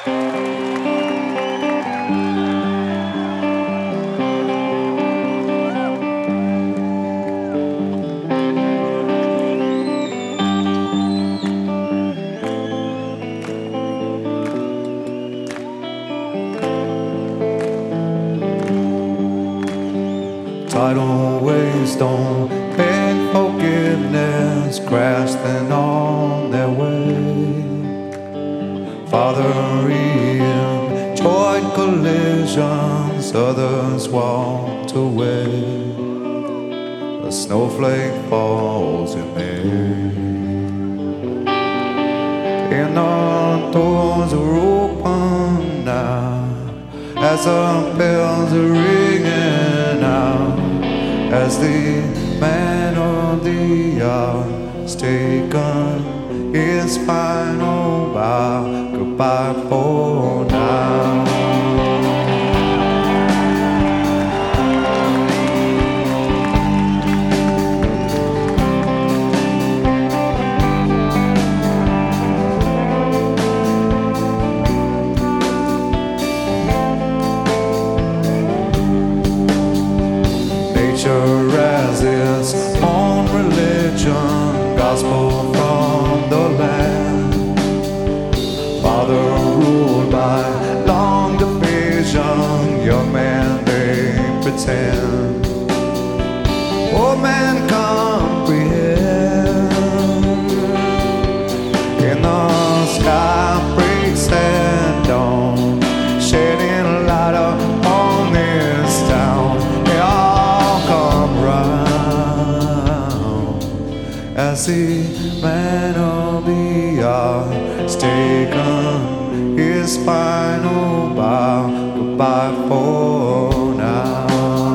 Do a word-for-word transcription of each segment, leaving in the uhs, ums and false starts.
Tidal waves don't beg forgiveness, crashing on their way. Father enjoyed collisions, others walked away. A snowflake falls in May, and the doors are open now as the bells are ringing out, as the man of the hour has taken his final bow. Goodbye for now. Nature has its own religion, gospel from the land. Father ruled by long division, young man they pretend. Old man comprehend. In the sky breaks at dawn, shedding a light upon this town. They all come round as the man of the hour has taken his final bow. Goodbye for now.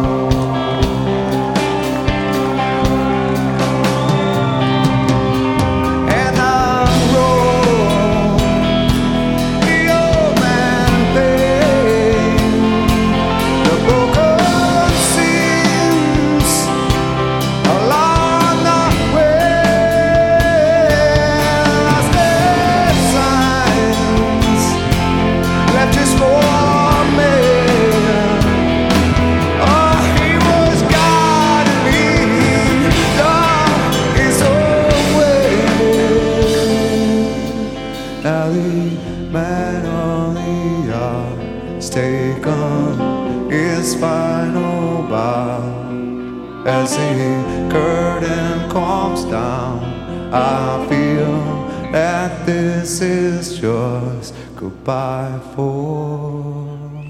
Now the man on the hour has taken his final bow. As the curtain comes down, I feel that this is just goodbye for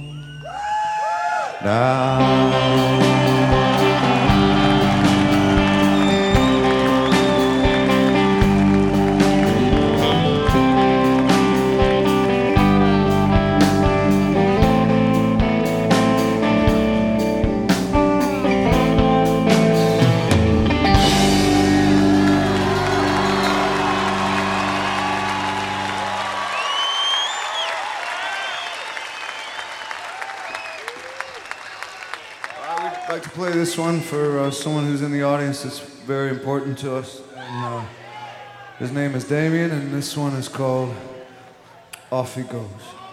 now. I'd like to play this one for uh, someone who's in the audience that's very important to us. And, uh, his name is Damien, and this one is called Off He Goes.